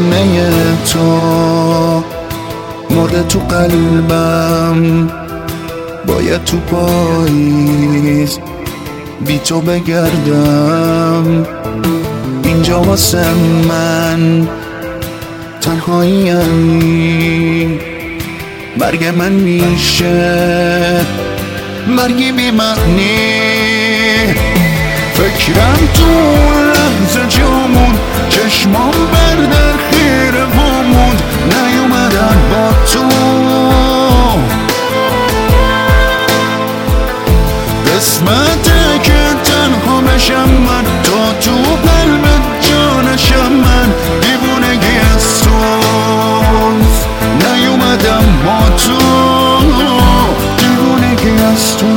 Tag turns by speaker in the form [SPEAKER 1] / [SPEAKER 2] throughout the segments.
[SPEAKER 1] دیوونه تو مرده تو قلبم، باید تو پاییز بی تو بگردم. اینجا واسه من تنهایی، مرگ من میشه مرگی بی معنی. فکرم تو لحظه جامون، چشمام بر در خیره واموند، نیومدم با تو قسمته که تنها بشم من، تا تو قلب جانشم من. دیوونگی از توست، نیومدم با تو، دیوونگی از توست.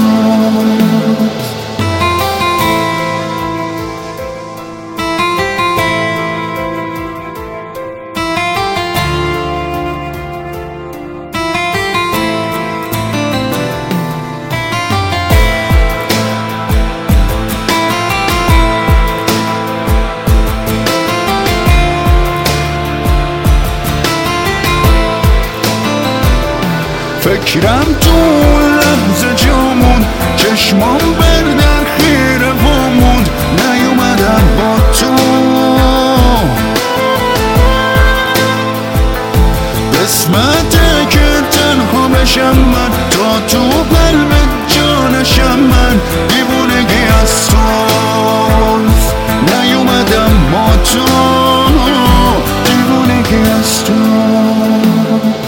[SPEAKER 1] فکرم تو لحظه جامون، چشمام بر در خیره واموند، نیومدم با تو قسمته که تنها بشم من، تا تو قلب جانشم من. دیوونگی از توست، نیومدم با تو، دیوونگی از تو.